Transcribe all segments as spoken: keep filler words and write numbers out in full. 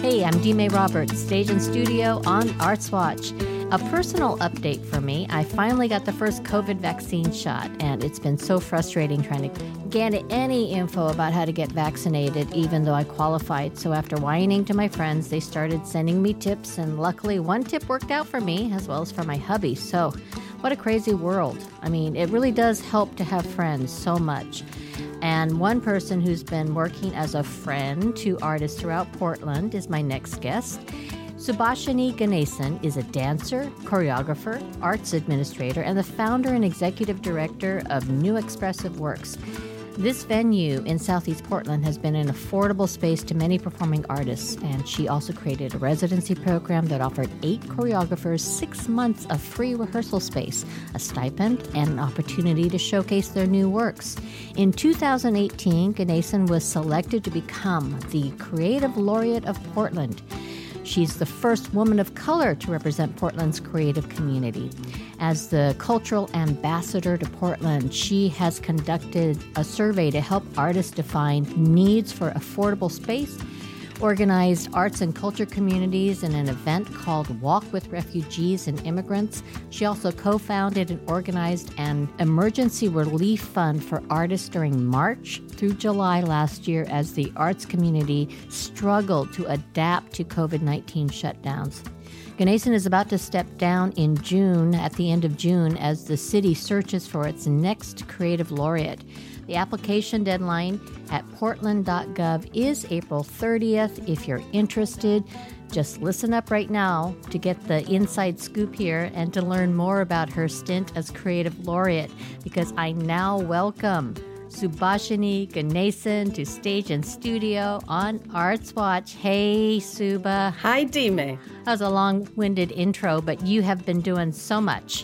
Hey, I'm Dime Roberts, stage and studio on Arts Watch. A personal update for me. I finally got the first COVID vaccine shot, and it's been so frustrating trying to get any info about how to get vaccinated, even though I qualified. So after whining to my friends, they started sending me tips, and luckily one tip worked out for me, as well as for my hubby. So what a crazy world. I mean, it really does help to have friends so much. And one person who's been working as a friend to artists throughout Portland is my next guest. Subhashini Ganesan is a dancer, choreographer, arts administrator, and the founder and executive director of New Expressive Works. This venue in Southeast Portland has been an affordable space to many performing artists, and she also created a residency program that offered eight choreographers six months of free rehearsal space, a stipend, and an opportunity to showcase their new works. In two thousand eighteen, Ganesan was selected to become the Creative Laureate of Portland. She's the first woman of color to represent Portland's creative community. As the cultural ambassador to Portland, she has conducted a survey to help artists define needs for affordable space, organized arts and culture communities in an event called Walk with Refugees and Immigrants. She also co-founded and organized an emergency relief fund for artists during March through July last year as the arts community struggled to adapt to COVID nineteen shutdowns. Ganesan is about to step down in June, at the end of June, as the city searches for its next creative laureate. The application deadline at portland dot gov is April thirtieth. If you're interested, just listen up right now to get the inside scoop here and to learn more about her stint as creative laureate, because I now welcome Subhashini Ganesan to stage and studio on Arts Watch. Hey, Suba. Hi, Dime. That was a long-winded intro, but you have been doing so much.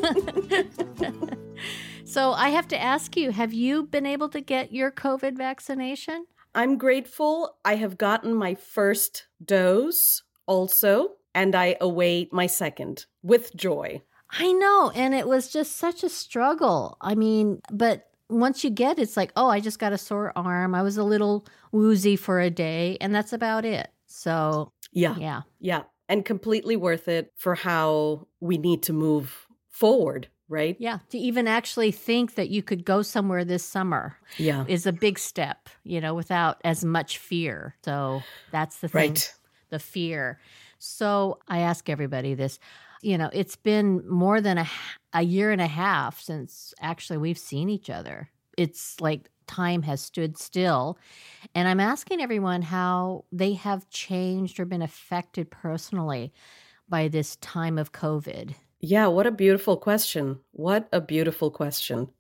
So I have to ask you, have you been able to get your COVID vaccination? I'm grateful. I have gotten my first dose also, and I await my second with joy. I know, and it was just such a struggle. I mean, but once you get it, it's like, oh, I just got a sore arm. I was a little woozy for a day, and that's about it. So, yeah, yeah, yeah, and completely worth it for how we need to move forward. Right? Yeah. To even actually think that you could go somewhere this summer yeah. is a big step, you know, without as much fear. So that's the thing, right. the fear. So I ask everybody this, you know, it's been more than a, a year and a half since actually we've seen each other. It's like time has stood still. And I'm asking everyone how they have changed or been affected personally by this time of COVID. Yeah, what a beautiful question. What a beautiful question.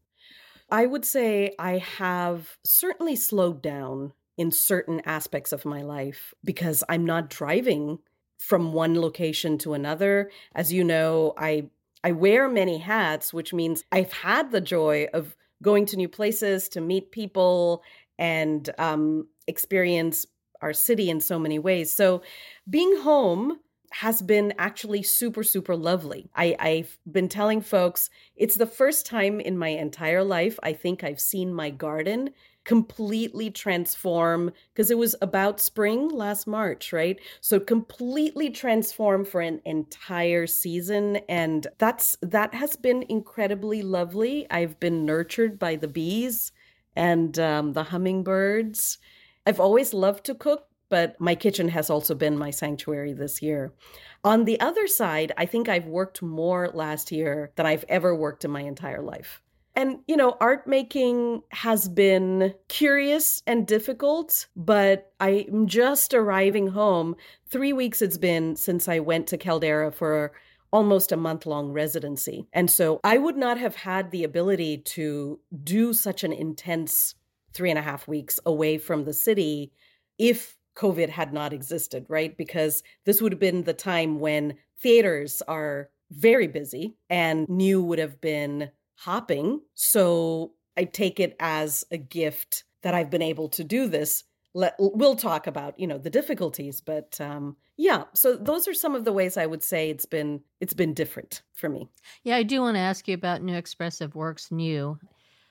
I would say I have certainly slowed down in certain aspects of my life because I'm not driving from one location to another. As you know, I I wear many hats, which means I've had the joy of going to new places to meet people and um, experience our city in so many ways. So being home has been actually super, super lovely. I, I've been telling folks it's the first time in my entire life I think I've seen my garden completely transform, because it was about spring last March, right? So completely transform for an entire season. And that's that has been incredibly lovely. I've been nurtured by the bees and um, the hummingbirds. I've always loved to cook, but my kitchen has also been my sanctuary this year. On the other side, I think I've worked more last year than I've ever worked in my entire life. And, you know, art making has been curious and difficult, but I'm just arriving home. Three weeks it's been since I went to Caldera for almost a month-long residency. And so I would not have had the ability to do such an intense three and a half weeks away from the city if COVID had not existed, right? Because this would have been the time when theaters are very busy and New would have been hopping. So I take it as a gift that I've been able to do this. Let, we'll talk about, you know, the difficulties, but um, yeah. So those are some of the ways I would say it's been it's been different for me. Yeah, I do want to ask you about New Expressive Works, New.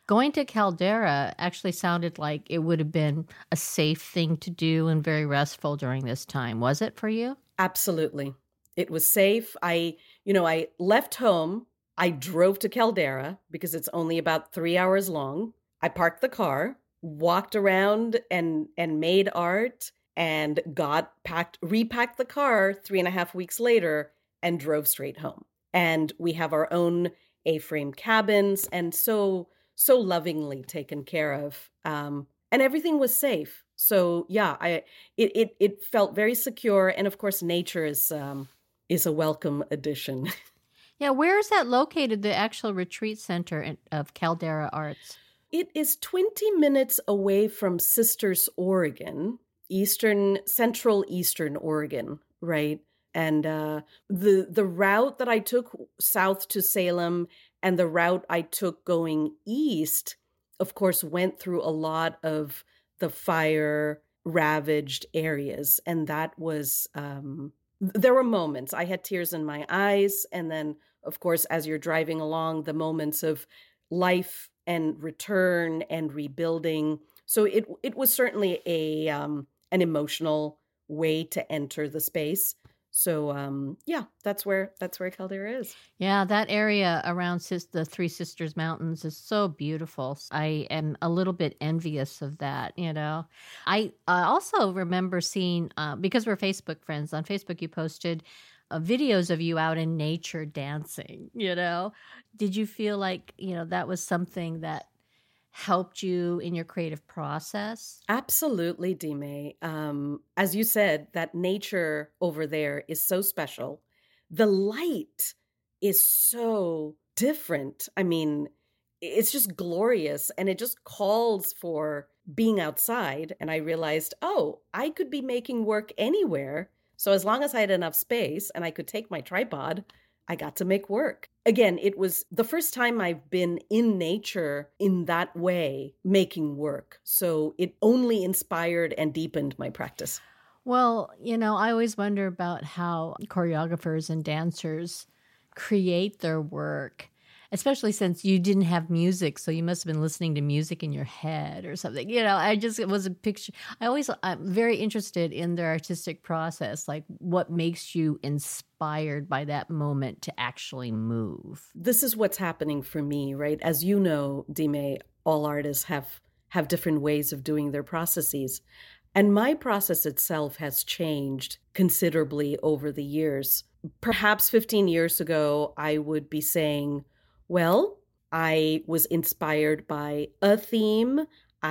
Going to Caldera actually sounded like it would have been a safe thing to do and very restful during this time. Was it for you? Absolutely. It was safe. I, you know, I left home. I drove to Caldera because it's only about three hours long. I parked the car, walked around and and made art, and got packed, repacked the car three and a half weeks later and drove straight home. And we have our own A-frame cabins and so, so lovingly taken care of. Um, and everything was safe. So yeah, I it it it felt very secure. And of course, nature is um, is a welcome addition. Yeah, where is that located, the actual retreat center in- of Caldera Arts? It is twenty minutes away from Sisters, Oregon, eastern, central eastern Oregon, right? And uh, the the route that I took south to Salem and the route I took going east, of course, went through a lot of the fire ravaged areas. And that was, um, there were moments. I had tears in my eyes. And then, of course, as you're driving along, the moments of life and return and rebuilding. So it it was certainly a um, an emotional way to enter the space. So um, yeah, that's where that's where Caldera is. Yeah, that area around Sis- the Three Sisters Mountains is so beautiful. I am a little bit envious of that, you know. I, I also remember seeing, uh, because we're Facebook friends, on Facebook you posted uh, videos of you out in nature dancing, you know. Did you feel like, you know, that was something that helped you in your creative process? Absolutely, Dime. Um, as you said, that nature over there is so special. The light is so different. I mean, it's just glorious and it just calls for being outside. And I realized, oh, I could be making work anywhere. So as long as I had enough space and I could take my tripod, I got to make work. Again, it was the first time I've been in nature in that way, making work. So it only inspired and deepened my practice. Well, you know, I always wonder about how choreographers and dancers create their work, especially since you didn't have music. So you must have been listening to music in your head or something. You know, I just, it was a picture. I always, I'm very interested in their artistic process, like what makes you inspired by that moment to actually move. This is what's happening for me, right? As you know, Dime, all artists have have different ways of doing their processes. And my process itself has changed considerably over the years. Perhaps fifteen years ago, I would be saying, well, I was inspired by a theme.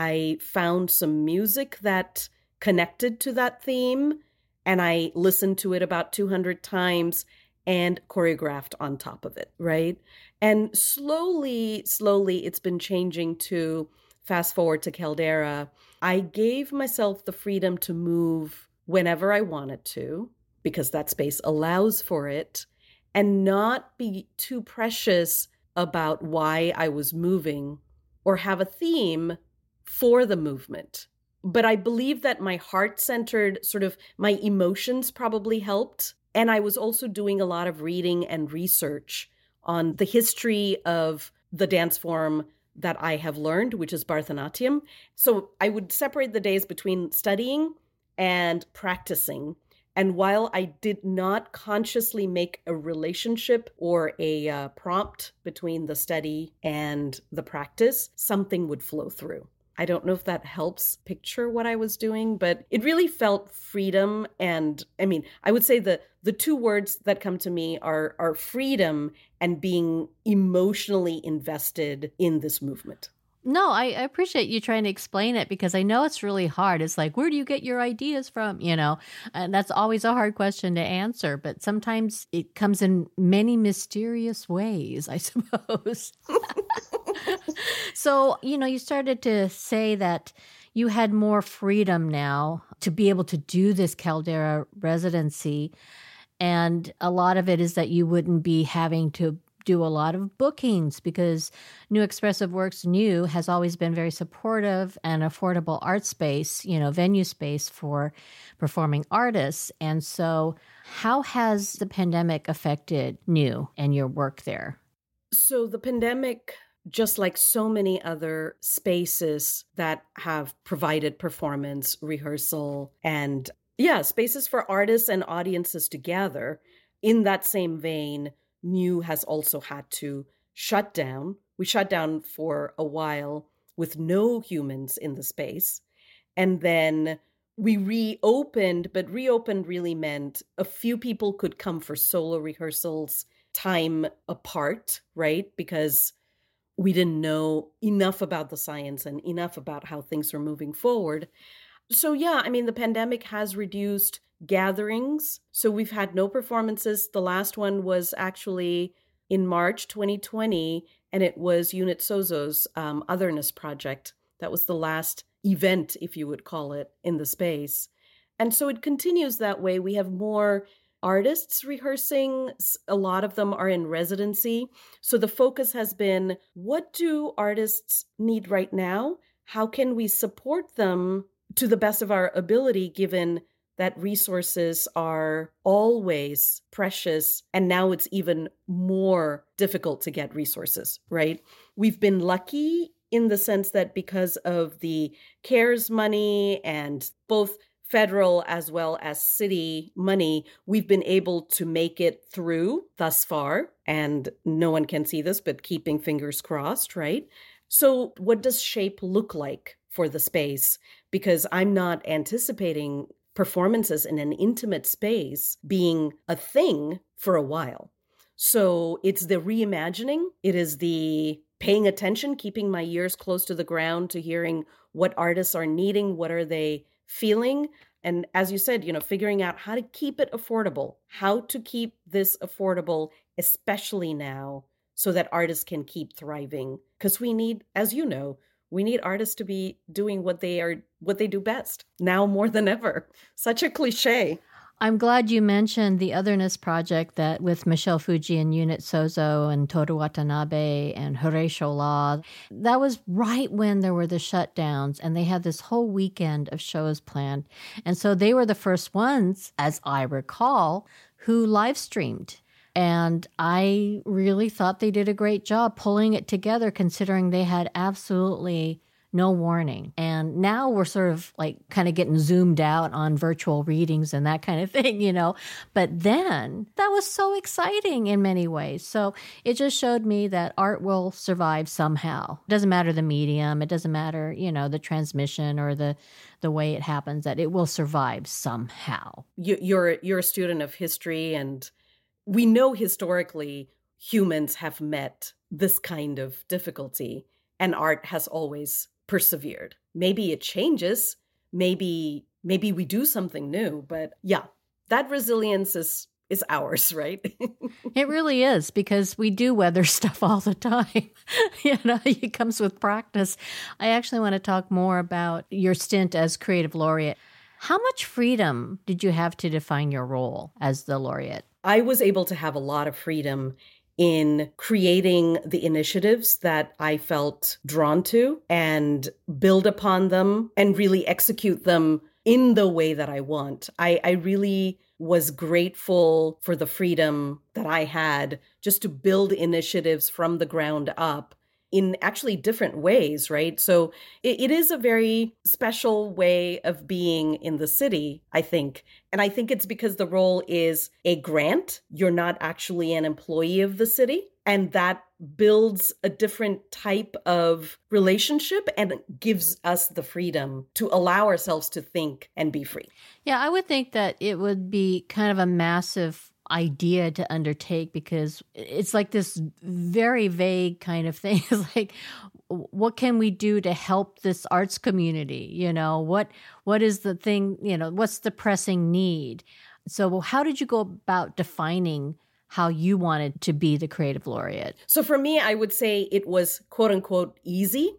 I found some music that connected to that theme, and I listened to it about two hundred times and choreographed on top of it, right? And slowly, slowly, it's been changing to, fast forward to Caldera, I gave myself the freedom to move whenever I wanted to, because that space allows for it, and not be too precious about why I was moving or have a theme for the movement. But I believe that my heart-centered, sort of my emotions probably helped. And I was also doing a lot of reading and research on the history of the dance form that I have learned, which is Bharatanatyam. So I would separate the days between studying and practicing. And while I did not consciously make a relationship or a uh, prompt between the study and the practice, something would flow through. I don't know if that helps picture what I was doing, but it really felt freedom. And I mean, I would say the the two words that come to me are, are freedom and being emotionally invested in this movement. No, I, I appreciate you trying to explain it because I know it's really hard. It's like, where do you get your ideas from? You know, and that's always a hard question to answer. But sometimes it comes in many mysterious ways, I suppose. So, you know, you started to say that you had more freedom now to be able to do this Caldera residency. And a lot of it is that you wouldn't be having to do a lot of bookings because New Expressive Works New has always been very supportive and affordable art space, you know, venue space for performing artists. And so how has the pandemic affected New and your work there? So the pandemic just like so many other spaces that have provided performance, rehearsal, and yeah, spaces for artists and audiences to gather. In that same vein, New has also had to shut down. We shut down for a while with no humans in the space. And then we reopened, but reopened really meant a few people could come for solo rehearsals time apart, right? Because we didn't know enough about the science and enough about how things were moving forward. So yeah, I mean, the pandemic has reduced gatherings. So we've had no performances. The last one was actually in March twenty twenty, and it was Unit Sozo's um, Otherness Project. That was the last event, if you would call it, in the space. And so it continues that way. We have more artists rehearsing. A lot of them are in residency. So the focus has been, what do artists need right now? How can we support them to the best of our ability, given that resources are always precious, and now it's even more difficult to get resources, right? We've been lucky in the sense that because of the CARES money and both federal as well as city money, we've been able to make it through thus far. And no one can see this, but keeping fingers crossed, right? So what does shape look like for the space? Because I'm not anticipating performances in an intimate space being a thing for a while. So it's the reimagining. It is the paying attention, keeping my ears close to the ground to hearing what artists are needing, what are they feeling. And as you said, you know, figuring out how to keep it affordable, how to keep this affordable, especially now, so that artists can keep thriving. Because we need, as you know, we need artists to be doing what they are, what they do best now more than ever. Such a cliche. I'm glad you mentioned the Otherness Project that with Michelle Fuji and Unit Sozo and Toru Watanabe and Horatio Law. That was right when there were the shutdowns and they had this whole weekend of shows planned. And so they were the first ones, as I recall, who live streamed. And I really thought they did a great job pulling it together, considering they had absolutely no warning. And now we're sort of like kind of getting zoomed out on virtual readings and that kind of thing, you know. But then that was so exciting in many ways. So it just showed me that art will survive somehow. It doesn't matter the medium. It doesn't matter, you know, the transmission or the the way it happens, that it will survive somehow. You, you're you're a student of history, and we know historically humans have met this kind of difficulty, and art has always persevered. Maybe it changes. Maybe maybe we do something new. But yeah, that resilience is is ours, right? It really is, because we do weather stuff all the time. You know, it comes with practice. I actually want to talk more about your stint as creative laureate. How much freedom did you have to define your role as the laureate? I was able to have a lot of freedom in creating the initiatives that I felt drawn to and build upon them and really execute them in the way that I want. I, I really was grateful for the freedom that I had just to build initiatives from the ground up in actually different ways, right? So it, it is a very special way of being in the city, I think. And I think it's because the role is a grant. You're not actually an employee of the city. And that builds a different type of relationship and gives us the freedom to allow ourselves to think and be free. Yeah, I would think that it would be kind of a massive idea to undertake, because it's like this very vague kind of thing. It's like, what can we do to help this arts community? You know, what what is the thing, you know, what's the pressing need? So how did you go about defining how you wanted to be the creative laureate? So for me, I would say it was quote unquote easy.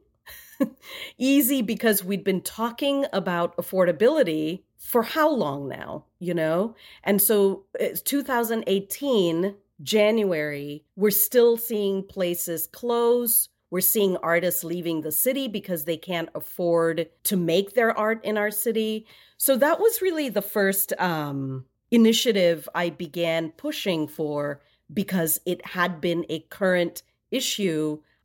Easy because we'd been talking about affordability for how long now, you know? And so it's two thousand eighteen, January, we're still seeing places close. We're seeing artists leaving the city because they can't afford to make their art in our city. So that was really the first um, initiative I began pushing for, because it had been a current issue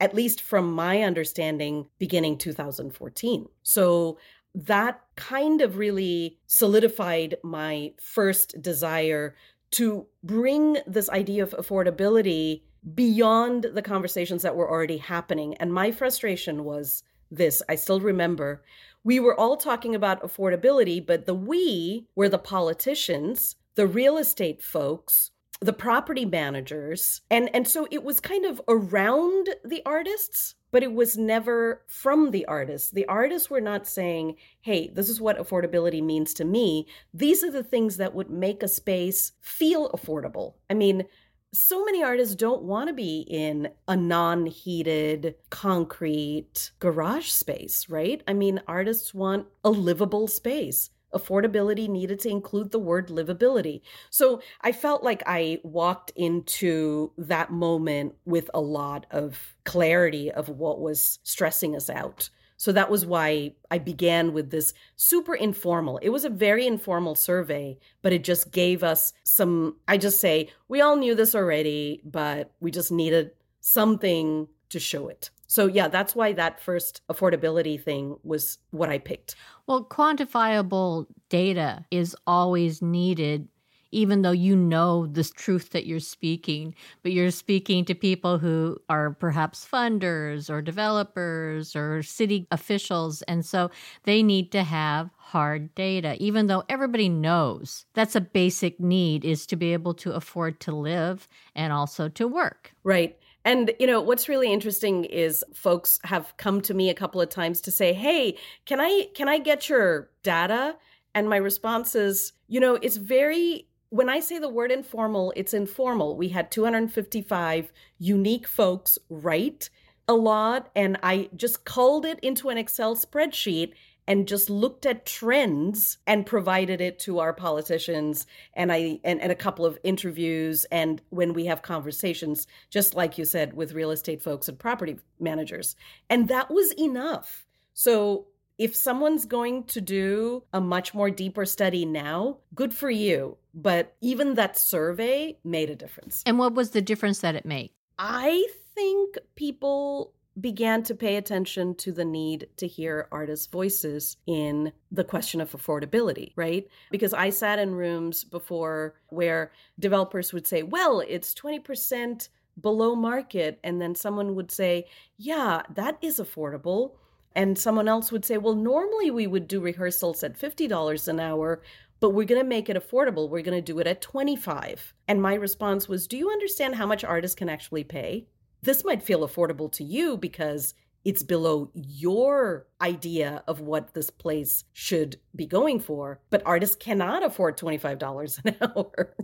at least from my understanding, beginning two thousand fourteen. So that kind of really solidified my first desire to bring this idea of affordability beyond the conversations that were already happening. And my frustration was this. I still remember we were all talking about affordability, but the we were the politicians, the real estate folks, the property managers. And, and so it was kind of around the artists, but it was never from the artists. The artists were not saying, hey, this is what affordability means to me. These are the things that would make a space feel affordable. I mean, so many artists don't want to be in a non-heated, concrete garage space, right? I mean, artists want a livable space. Affordability needed to include the word livability. So I felt like I walked into that moment with a lot of clarity of what was stressing us out. So that was why I began with this super informal. It was a very informal survey, but it just gave us some, I just say, we all knew this already, but we just needed something to show it. So yeah, that's why that first affordability thing was what I picked. Well, quantifiable data is always needed, even though you know the truth that you're speaking, but you're speaking to people who are perhaps funders or developers or city officials. And so they need to have hard data, even though everybody knows that's a basic need, is to be able to afford to live and also to work. Right. And, you know, what's really interesting is folks have come to me a couple of times to say, hey, can I can I get your data? And my response is, you know, it's very, when I say the word informal, it's informal. We had two hundred fifty-five unique folks write a lot, and I just culled it into an Excel spreadsheet and just looked at trends and provided it to our politicians and I and, and a couple of interviews. And when we have conversations, just like you said, with real estate folks and property managers. And that was enough. So if someone's going to do a much more deeper study now, good for you. But even that survey made a difference. And what was the difference that it made? I think people began to pay attention to the need to hear artists' voices in the question of affordability, right? Because I sat in rooms before where developers would say, well, it's twenty percent below market. And then someone would say, yeah, that is affordable. And someone else would say, well, normally we would do rehearsals at fifty dollars an hour, but we're going to make it affordable. We're going to do it at twenty-five dollars. And my response was, do you understand how much artists can actually pay? This might feel affordable to you because it's below your idea of what this place should be going for, but artists cannot afford twenty-five dollars an hour.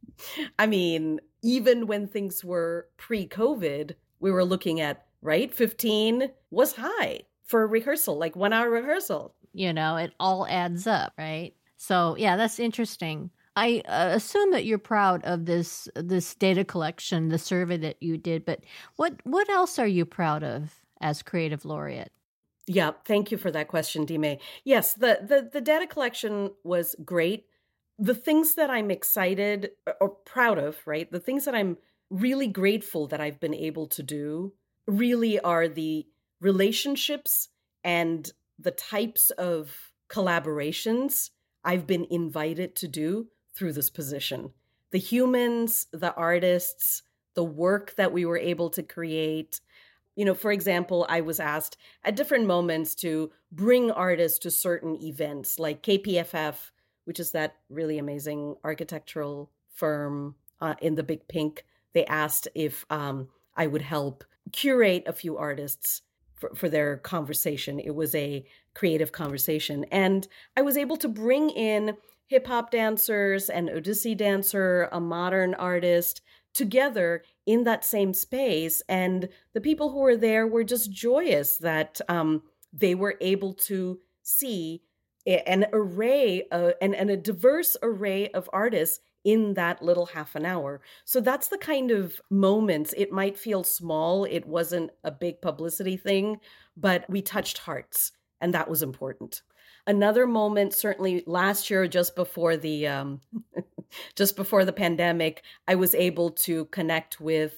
I mean, even when things were pre-COVID, we were looking at, right, fifteen was high for a rehearsal, like one hour rehearsal. You know, it all adds up, right? So yeah, that's interesting. I uh, assume that you're proud of this this data collection, the survey that you did, but what what else are you proud of as Creative Laureate? Yeah, thank you for that question, Dime. Yes, the, the, the data collection was great. The things that I'm excited or proud of, right, the things that I'm really grateful that I've been able to do really are the relationships and the types of collaborations I've been invited to do through this position. The humans, the artists, the work that we were able to create. You know, for example, I was asked at different moments to bring artists to certain events like K P F F, which is that really amazing architectural firm uh, in the Big Pink. They asked if um, I would help curate a few artists for, for their conversation. It was a creative conversation. And I was able to bring in hip hop dancers, an Odissi dancer, a modern artist together in that same space. And the people who were there were just joyous that um, they were able to see an array uh, and, and a diverse array of artists in that little half an hour. So that's the kind of moments. It might feel small. It wasn't a big publicity thing, but we touched hearts, and that was important. Another moment, certainly last year, just before the um, just before the pandemic, I was able to connect with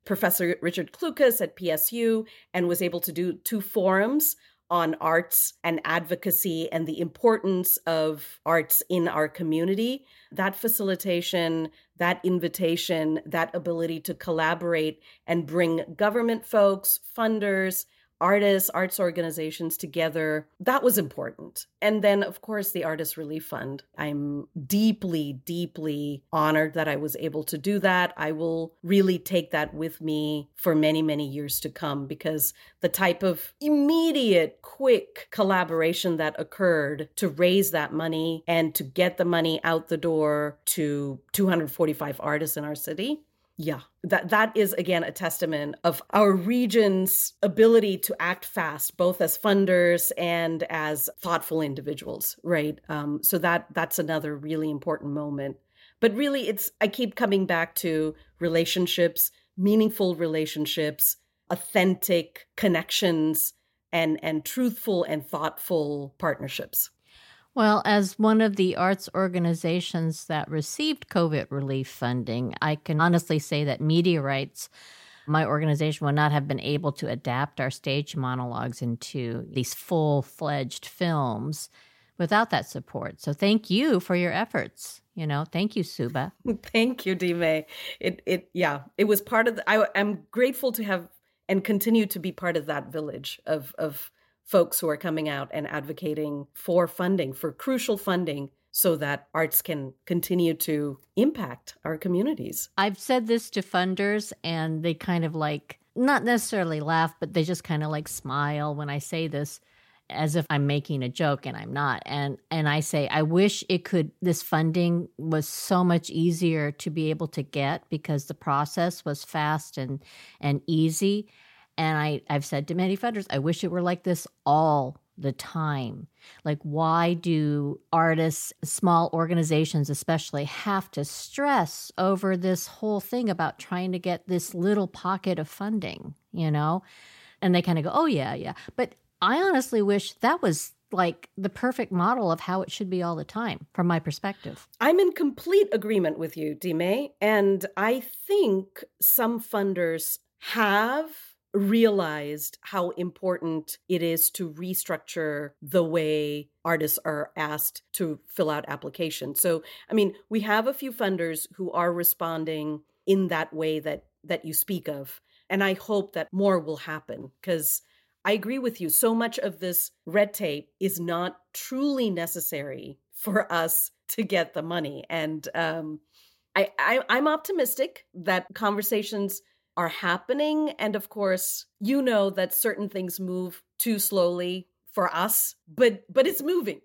Professor Richard Klukas at P S U and was able to do two forums on arts and advocacy and the importance of arts in our community. That facilitation, that invitation, that ability to collaborate and bring government folks, funders, artists, arts organizations together, that was important. And then, of course, the Artist Relief Fund. I'm deeply, deeply honored that I was able to do that. I will really take that with me for many, many years to come, because the type of immediate, quick collaboration that occurred to raise that money and to get the money out the door to two hundred forty-five artists in our city, yeah, that that is, again, a testament of our region's ability to act fast, both as funders and as thoughtful individuals, right? Um, so that that's another really important moment. But really, it's I keep coming back to relationships, meaningful relationships, authentic connections, and and truthful and thoughtful partnerships. Well, as one of the arts organizations that received COVID relief funding, I can honestly say that Media Rights, my organization, would not have been able to adapt our stage monologues into these full-fledged films without that support. So thank you for your efforts. You know, thank you, Subha. Thank you, Di-May. It, it, yeah, it was part of the, I, I'm grateful to have and continue to be part of that village of, of folks who are coming out and advocating for funding, for crucial funding, so that arts can continue to impact our communities. I've said this to funders, and they kind of like, not necessarily laugh, but they just kind of like smile when I say this, as if I'm making a joke, and I'm not. And and I say, I wish it could, this funding was so much easier to be able to get, because the process was fast and and easy. And I, I've said to many funders, I wish it were like this all the time. Like, why do artists, small organizations especially, have to stress over this whole thing about trying to get this little pocket of funding, you know? And they kind of go, oh, yeah, yeah. But I honestly wish that was like the perfect model of how it should be all the time, from my perspective. I'm in complete agreement with you, Di-May. And I think some funders have realized how important it is to restructure the way artists are asked to fill out applications. So, I mean, we have a few funders who are responding in that way that that you speak of. And I hope that more will happen, because I agree with you. So much of this red tape is not truly necessary for us to get the money. And um, I, I, I'm optimistic that conversations are happening. And of course, you know that certain things move too slowly for us, but but it's moving.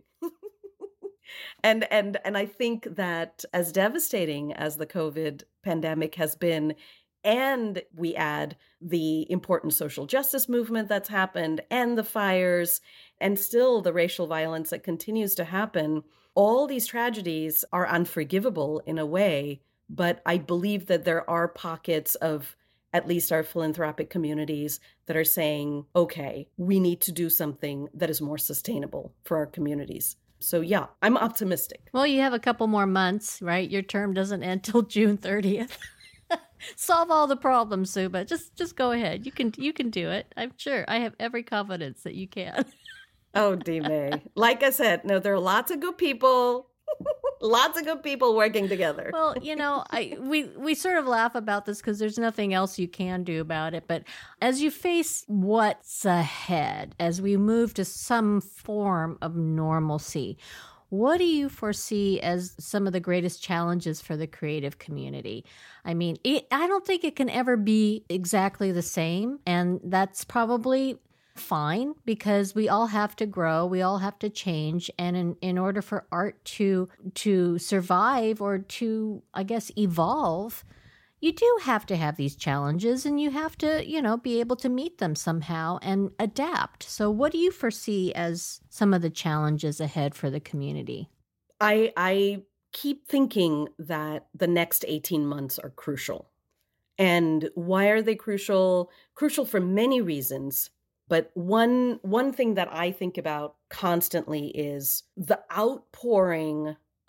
and and and I think that as devastating as the COVID pandemic has been, and we add the important social justice movement that's happened, and the fires, and still the racial violence that continues to happen, all these tragedies are unforgivable in a way. But I believe that there are pockets of at least our philanthropic communities that are saying, okay, we need to do something that is more sustainable for our communities. So yeah, I'm optimistic. Well, you have a couple more months, right? Your term doesn't end till June thirtieth. Solve all the problems, Subha. Just just go ahead. You can you can do it. I'm sure. I have every confidence that you can. Oh, Di-May. Like I said, no, there are lots of good people. Lots of good people working together. Well, you know, I we, we sort of laugh about this because there's nothing else you can do about it. But as you face what's ahead, as we move to some form of normalcy, what do you foresee as some of the greatest challenges for the creative community? I mean, it, I don't think it can ever be exactly the same. And that's probably fine, because we all have to grow, we all have to change, and in, in order for art to to survive or to, I guess, evolve, you do have to have these challenges, and you have to, you know, be able to meet them somehow and adapt. So what do you foresee as some of the challenges ahead for the community? I I keep thinking that the next eighteen months are crucial. And why are they crucial? Crucial for many reasons. But one one thing that I think about constantly is the outpouring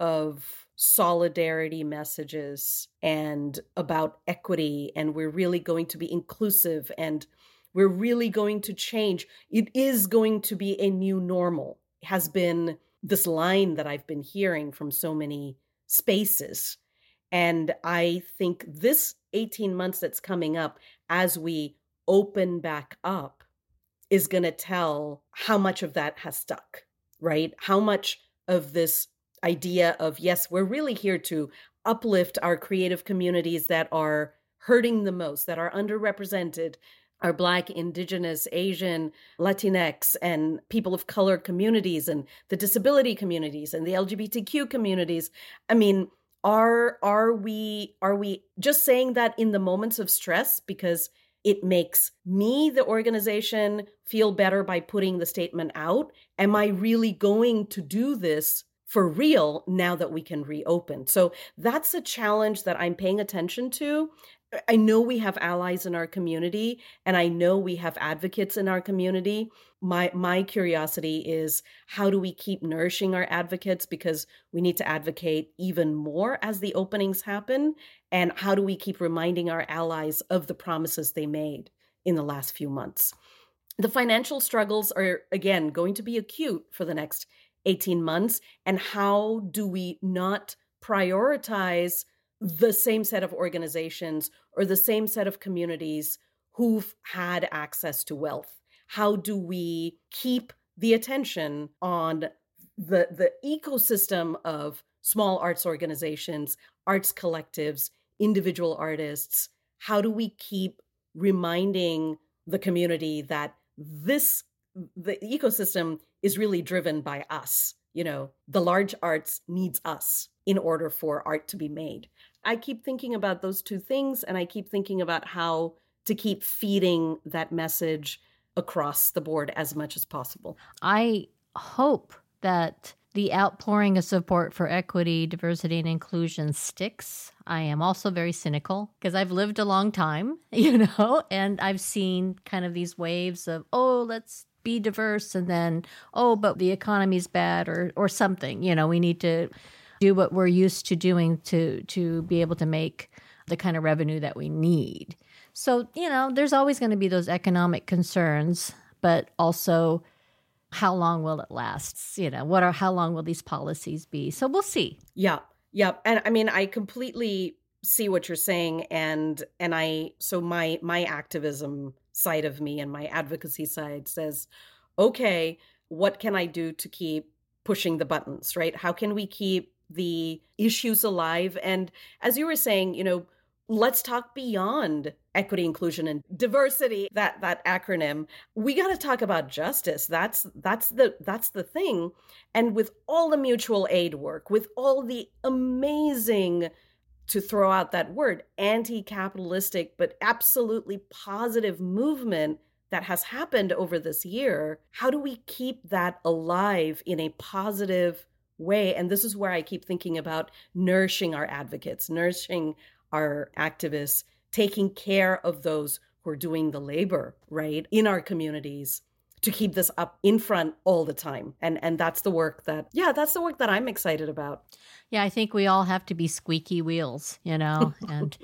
of solidarity messages and about equity, and we're really going to be inclusive, and we're really going to change. It is going to be a new normal, has been this line that I've been hearing from so many spaces. And I think this eighteen months that's coming up as we open back up is going to tell how much of that has stuck, right? How much of this idea of, yes, we're really here to uplift our creative communities that are hurting the most, that are underrepresented, our Black, Indigenous, Asian, Latinx, and people of color communities, and the disability communities, and the L G B T Q communities. I mean, are are we are we just saying that in the moments of stress because it makes me, the organization, feel better by putting the statement out? Am I really going to do this for real now that we can reopen? So that's a challenge that I'm paying attention to. I know we have allies in our community, and I know we have advocates in our community. My my curiosity is, how do we keep nourishing our advocates? Because we need to advocate even more as the openings happen. And how do we keep reminding our allies of the promises they made in the last few months? The financial struggles are, again, going to be acute for the next eighteen months. And how do we not prioritize the same set of organizations or the same set of communities who've had access to wealth? How do we keep the attention on the, the ecosystem of small arts organizations, arts collectives, individual artists? How do we keep reminding the community that this, the ecosystem is really driven by us? You know, the large arts needs us in order for art to be made. I keep thinking about those two things, and I keep thinking about how to keep feeding that message across the board as much as possible. I hope that the outpouring of support for equity, diversity, and inclusion sticks. I am also very cynical because I've lived a long time, you know, and I've seen kind of these waves of, oh, let's be diverse, and then, oh, but the economy's bad, or or something. You know, we need to do what we're used to doing to to be able to make the kind of revenue that we need. So, you know, there's always going to be those economic concerns, but also, how long will it last? You know, what are how long will these policies be? So we'll see. Yeah. Yeah. And I mean, I completely see what you're saying. And and I so my my activism side of me and my advocacy side says, okay, what can I do to keep pushing the buttons, right? How can we keep the issues alive? And as you were saying, you know, let's talk beyond equity, inclusion, and diversity, that that acronym. We got to talk about justice. That's that's the that's the thing. And with all the mutual aid work, with all the amazing, to throw out that word, anti-capitalistic, but absolutely positive movement that has happened over this year, how do we keep that alive in a positive way? And this is where I keep thinking about nourishing our advocates, nourishing our activists, taking care of those who are doing the labor, right, in our communities, to keep this up in front all the time. And and that's the work that, yeah, that's the work that I'm excited about. Yeah, I think we all have to be squeaky wheels, you know, and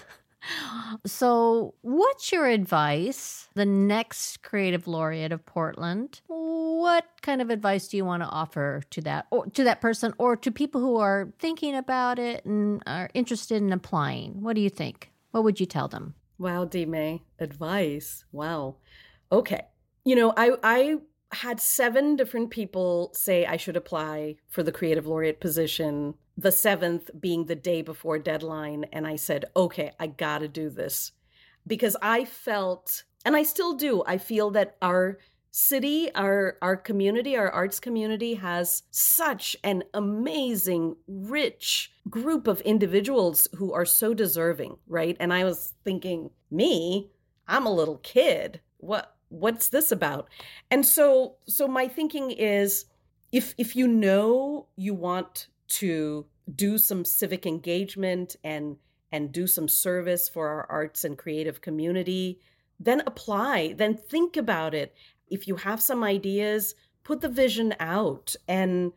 so what's your advice, the next Creative Laureate of Portland? What kind of advice do you want to offer to that, or to that person, or to people who are thinking about it and are interested in applying? What do you think? What would you tell them? Wow, Dime, advice. Wow. Okay. You know, I I had seven different people say I should apply for the Creative Laureate position, the seventh being the day before deadline. And I said, okay, I got to do this, because I felt, and I still do, I feel that our city, our our community, our arts community has such an amazing, rich group of individuals who are so deserving, right? And I was thinking, me, I'm a little kid. What what's this about? And so so my thinking is, if if you know you want to do some civic engagement and and do some service for our arts and creative community, then apply, then think about it. If you have some ideas, put the vision out and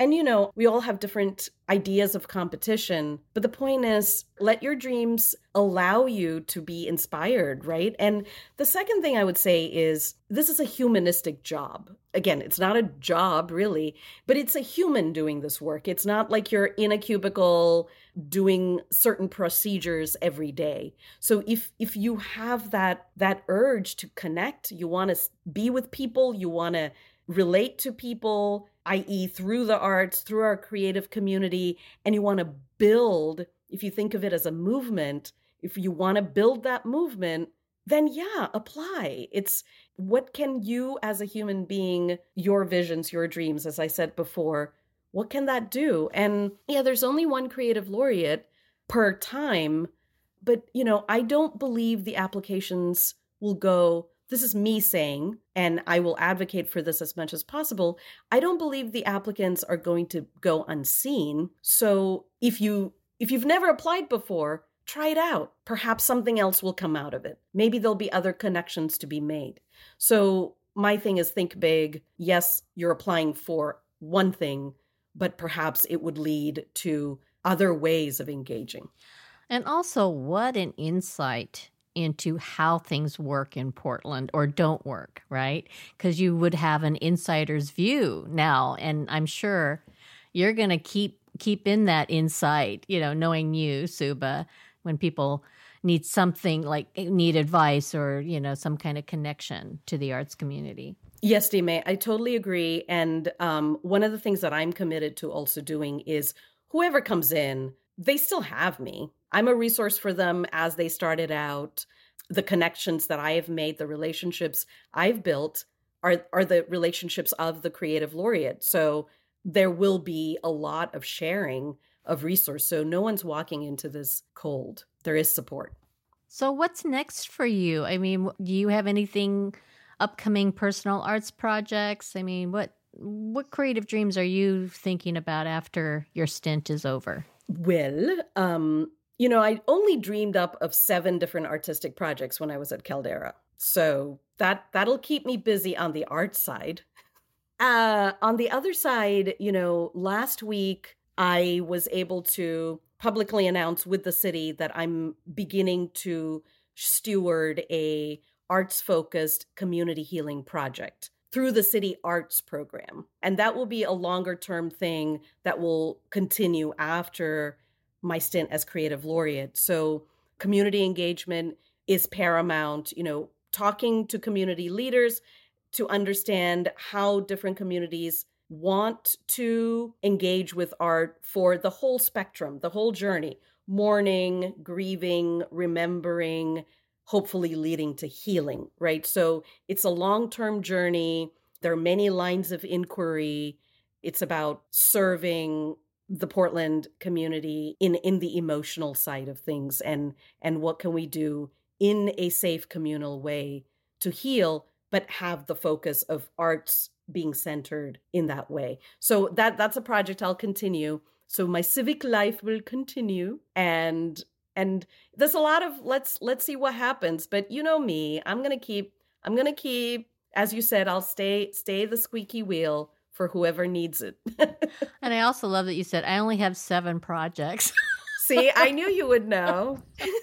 And, you know, we all have different ideas of competition, but the point is, let your dreams allow you to be inspired, right? And the second thing I would say is, this is a humanistic job. Again, it's not a job really, but it's a human doing this work. It's not like you're in a cubicle doing certain procedures every day. So if if you have that that urge to connect, you want to be with people, you want to relate to people, that is through the arts, through our creative community, and you want to build, if you think of it as a movement, if you want to build that movement, then yeah, apply. It's what can you as a human being, your visions, your dreams, as I said before, what can that do? And yeah, there's only one creative laureate per time, but you know, I don't believe the applications will go, this is me saying, and I will advocate for this as much as possible. I don't believe the applicants are going to go unseen. So if you if you've never applied before, try it out. Perhaps something else will come out of it. Maybe there'll be other connections to be made. So my thing is think big. Yes, you're applying for one thing, but perhaps it would lead to other ways of engaging. And also, what an insight into how things work in Portland or don't work, right? Because you would have an insider's view now, and I'm sure you're going to keep keep in that insight, you know, knowing you, Subha, when people need something like need advice or, you know, some kind of connection to the arts community. Yes, Dime, I totally agree. And um, one of the things that I'm committed to also doing is whoever comes in, they still have me. I'm a resource for them as they started out. The connections that I have made, the relationships I've built are, are the relationships of the creative laureate. So there will be a lot of sharing of resource. So no one's walking into this cold. There is support. So what's next for you? I mean, do you have anything upcoming personal arts projects? I mean, what what creative dreams are you thinking about after your stint is over? Well, um, you know, I only dreamed up of seven different artistic projects when I was at Caldera. So that that'll keep me busy on the art side. Uh, on the other side, you know, last week I was able to publicly announce with the city that I'm beginning to steward a arts-focused community healing project through the city arts program. And that will be a longer-term thing that will continue after my stint as creative laureate. So community engagement is paramount, you know, talking to community leaders to understand how different communities want to engage with art for the whole spectrum, the whole journey, mourning, grieving, remembering, hopefully leading to healing, right? So it's a long-term journey. There are many lines of inquiry. It's about serving the Portland community in, in the emotional side of things, and, and what can we do in a safe communal way to heal, but have the focus of arts being centered in that way. So that that's a project I'll continue. So my civic life will continue, and and there's a lot of let's let's see what happens. But you know me, I'm gonna keep I'm gonna keep, as you said, I'll stay stay the squeaky wheel for whoever needs it. And I also love that you said I only have seven projects. See, I knew you would know.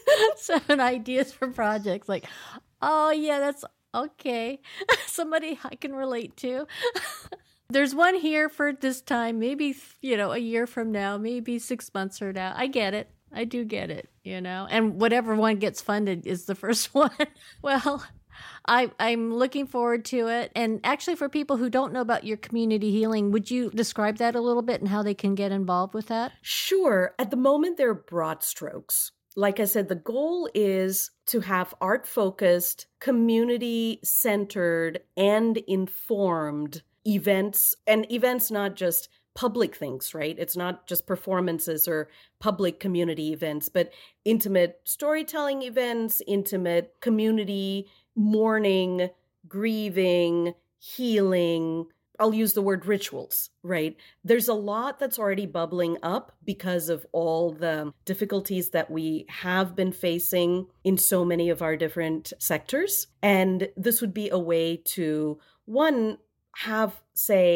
Seven ideas for projects. Like, oh yeah, that's okay. Somebody I can relate to. There's one here for this time, maybe, you know, a year from now, maybe six months from now. I get it. I do get it, you know, and whatever one gets funded is the first one. Well, I, I'm looking forward to it. And actually, for people who don't know about your community healing, would you describe that a little bit and how they can get involved with that? Sure. At the moment, they're broad strokes. Like I said, the goal is to have art-focused, community-centered, and informed events, and events not just public things, right? It's not just performances or public community events, but intimate storytelling events, intimate community mourning, grieving, healing. I'll use the word rituals, right? There's a lot that's already bubbling up because of all the difficulties that we have been facing in so many of our different sectors. And this would be a way to, one, have, say,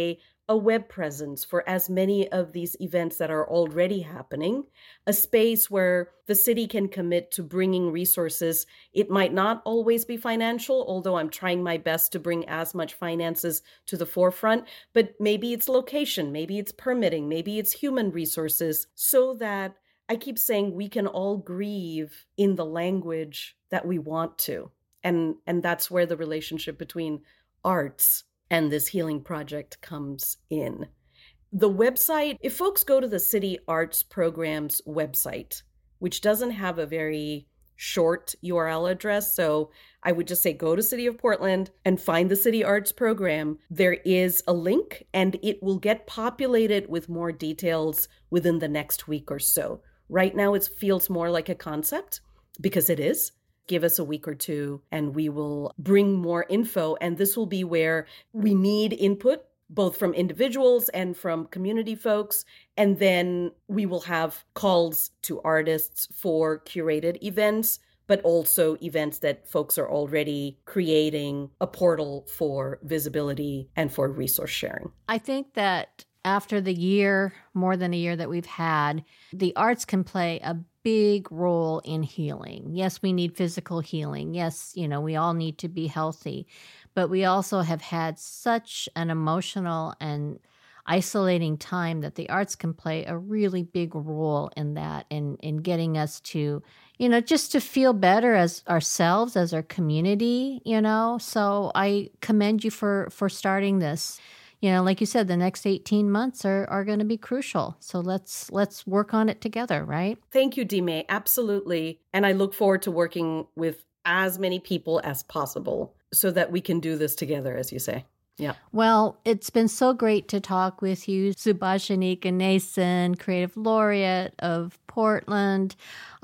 a web presence for as many of these events that are already happening, a space where the city can commit to bringing resources. It might not always be financial, although I'm trying my best to bring as much finances to the forefront, but maybe it's location, maybe it's permitting, maybe it's human resources, so that I keep saying we can all grieve in the language that we want to. And, and that's where the relationship between arts and this healing project comes in. The website, if folks go to the City Arts Program's website, which doesn't have a very short U R L address, so I would just say go to City of Portland and find the City Arts Program. There is a link and it will get populated with more details within the next week or so. Right now, it feels more like a concept because it is. Give us a week or two and we will bring more info. And this will be where we need input, both from individuals and from community folks. And then we will have calls to artists for curated events, but also events that folks are already creating a portal for visibility and for resource sharing. I think that after the year, more than a year that we've had, the arts can play a big role in healing. Yes, we need physical healing. Yes, you know, we all need to be healthy, but we also have had such an emotional and isolating time that the arts can play a really big role in that, in, in getting us to, you know, just to feel better as ourselves, as our community, you know. So I commend you for, for starting this. You know, like you said, the next eighteen months are, are going to be crucial. So let's let's work on it together, right? Thank you, Dime. Absolutely. And I look forward to working with as many people as possible so that we can do this together, as you say. Yeah. Well, it's been so great to talk with you, Subhashini Ganesan, Creative Laureate of Portland,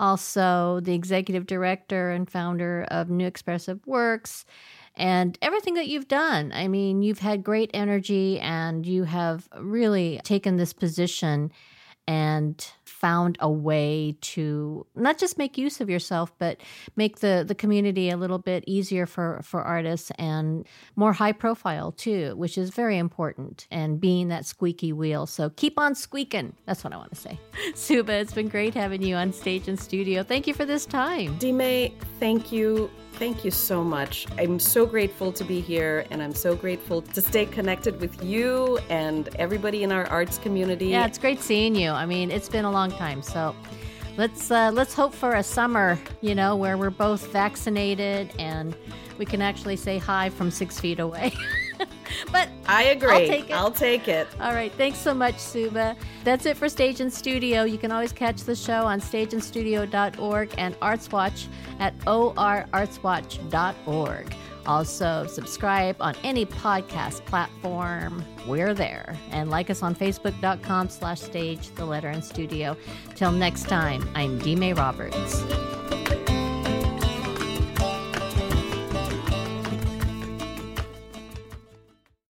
also the Executive Director and founder of New Expressive Works. And everything that you've done. I mean, you've had great energy and you have really taken this position and found a way to not just make use of yourself, but make the, the community a little bit easier for, for artists and more high profile too, which is very important, and being that squeaky wheel. So keep on squeaking. That's what I want to say. Suba, it's been great having you on stage and studio. Thank you for this time. Dime, thank you. Thank you so much. I'm so grateful to be here, and I'm so grateful to stay connected with you and everybody in our arts community. Yeah, it's great seeing you. I mean, it's been a long time. So let's uh, let's hope for a summer, you know, where we're both vaccinated and we can actually say hi from six feet away. But I agree. I'll take it. I'll take it. All right. Thanks so much, Suba. That's it for Stage and Studio. You can always catch the show on stage and studio dot org and ArtsWatch at o r arts watch dot org. Also, subscribe on any podcast platform. We're there. And like us on facebook.com slash stage, the letter and studio. Till next time, I'm Dime Roberts.